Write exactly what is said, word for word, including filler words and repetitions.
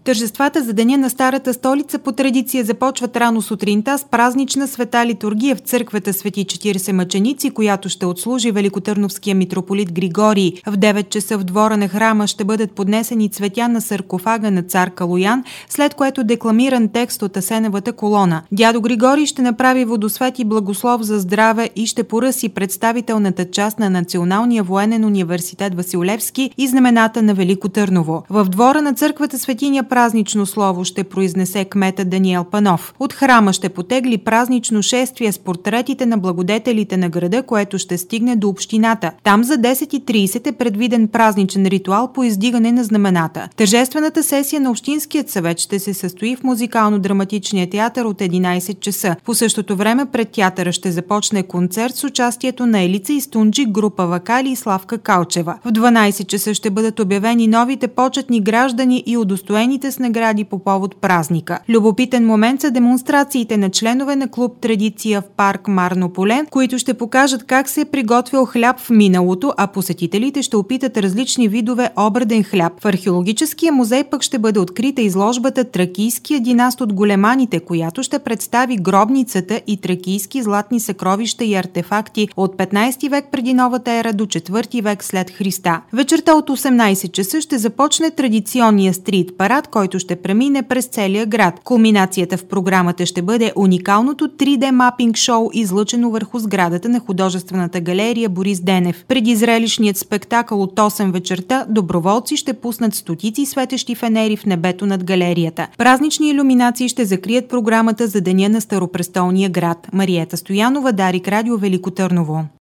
Тържествата за Деня на Старата столица по традиция започват рано сутринта с празнична света литургия в църквата Свети четиридесет мъченици, която ще отслужи великотърновския митрополит Григорий. В девет часа в двора на храма ще бъдат поднесени цветя на саркофага на цар Калоян, след което декламиран текст от Асеновата колона. Дядо Григорий ще направи водосвет и благослов за здраве и ще поръси представителната част на Националния военен университет Васил Левски и знамената на Велико Търново. В двора на църквата Светиня празнично слово ще произнесе кмета Даниел Панов. От храма ще потегли празнично шествие с портретите на благодетелите на града, което ще стигне до общината. Там за десет и тридесет е предвиден празничен ритуал по издигане на знамената. Тържествената сесия на Общинският съвет ще се състои в музикално-драматичния театър от единадесет часа. По същото време пред театъра ще започне концерт с участието на Елица Изтунджи, група Вакали и Славка Калчева. В дванадесет часа ще бъдат обявени новите почетни граждани и удостоените с награди по повод празника. Любопитен момент са демонстрациите на членове на клуб Традиция в парк Марно поле, които ще покажат как се е приготвил хляб в миналото, а посетителите ще опитат различни видове обреден хляб. В археологическия музей пък ще бъде открита изложбата Тракийския династ от големаните, която ще представи гробницата и тракийски златни съкровища и артефакти от петнадесети век преди новата ера до четвърти век след Христа. Вечерта от осемнадесет часа ще започне традиционния стрит парад, който ще премине през целия град. Кулминацията в програмата ще бъде уникалното три Д мапинг шоу, излъчено върху сградата на художествената галерия Борис Денев. Преди зрелищният спектакъл от осем вечерта, доброволци ще пуснат стотици светещи фенери в небето над галерията. Празнични илюминации ще закрият програмата за Деня на Старопрестолния град. Мариета Стоянова, Дарик Радио, Велико Търново.